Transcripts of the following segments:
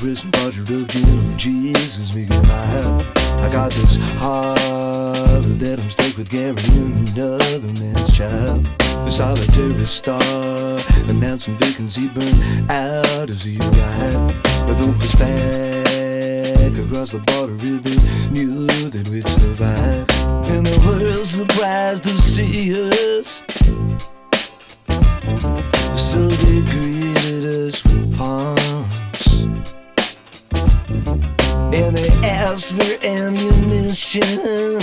prison portrait of gentle Jesus making my heart. I got this heart that I'm stuck with carrying another man's child. The solitary star announcing vacancy burned out as you ride. But though it's back across the border, they knew that we'd survive. And the world surprised to see us, so they greeted us with palms, and they asked for ammunition,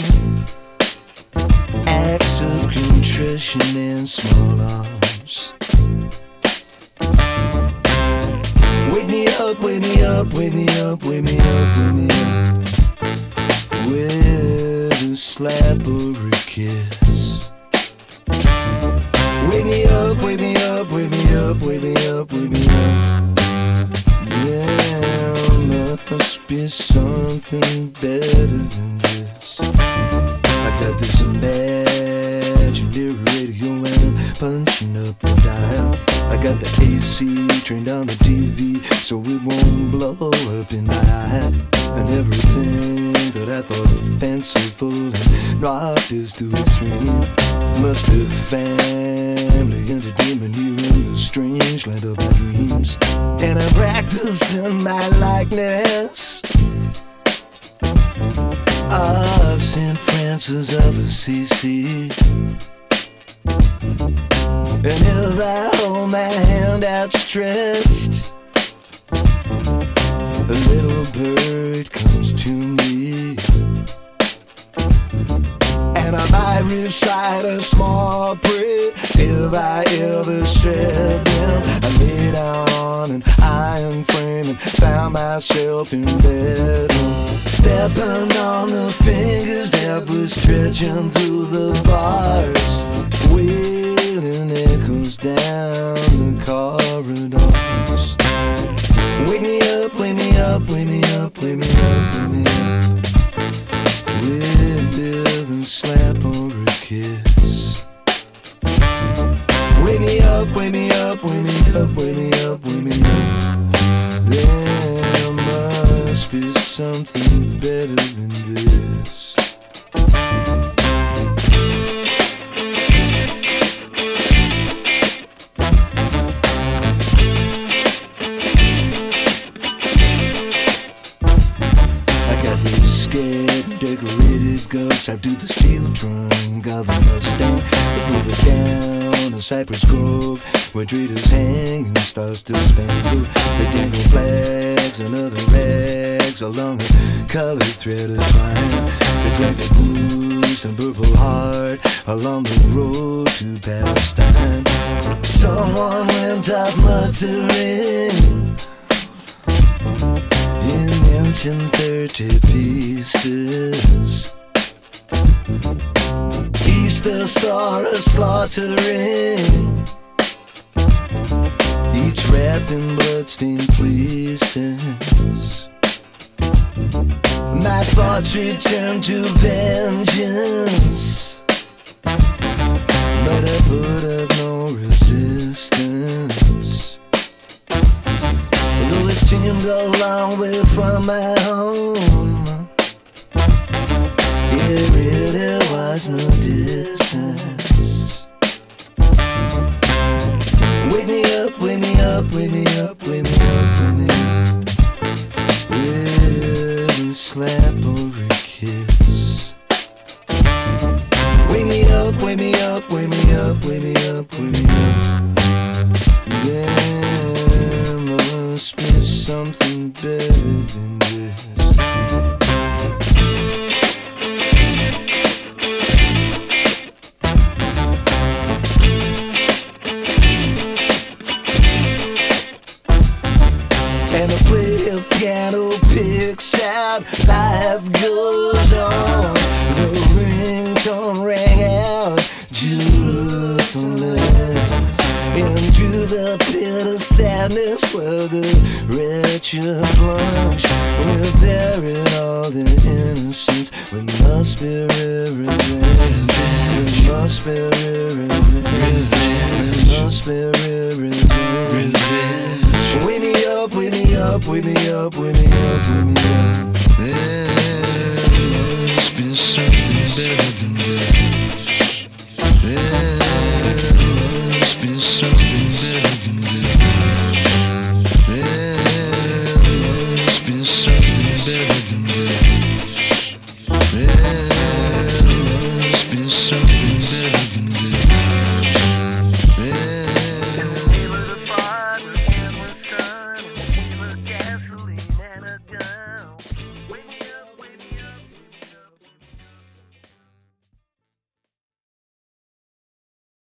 acts of contrition and small arms. Wake me up, wake me up, wake me up, wake me up, wake me up, with a slap or a kiss. Wake me up, wake me up, wake me up, wake me up, wake me up. There must be something better than this. I got this imaginary radio and I'm punching up the dial. I got the AC turned on the TV so it won't blow up in my eye. And everything that I thought fanciful and rocked is too extreme. Must be family entertainment here in the strange land of my dreams. And I'm practicing my likeness of St. Francis of Assisi. And if I hold my hand outstretched, a little bird comes to me, and I'm Irish like a small prey. If I ever shed them, I lay down on an iron frame and found myself in bed, stepping on the fingers that were stretching through the bars, wailing echoes down the corridors. Wake me up, wake me up, wake me up, wake me up, wake me up, with a slap or a kiss. Wake me up, wake me up, wake me up, wake me up, wake me up. There must be something better than this. Decorated ghost up to the steel trunk of a Mustang. They move it down a cypress grove where traders hang and stars still spangle. They dangle flags and other rags along a colored thread of twine. They drag the bruised and purple heart along the road to Palestine. Someone went off muttering in mention 30 pieces. Easter saw us slaughtering, each wrapped in bloodstained fleeces. My thoughts return to vengeance, but I put up no resistance. Though it seemed a long way from my home, it really was no distance. Wake me up, wake me up, wake me up, wake me up, wake me up, with a slap or a kiss. Wake me up, wake me up, wake me up, wake me up, wake me up. There must be something better than this. And the player piano picks out, life goes on. The ringtone rang out, Jerusalem. Into the pit of sadness where the wretched plunge. We buried all the innocence. We must be revenge. We must be revenge. We must be revenge. Wake me up, wake me up, up, wake me up, wake me up, wake me up. There must be something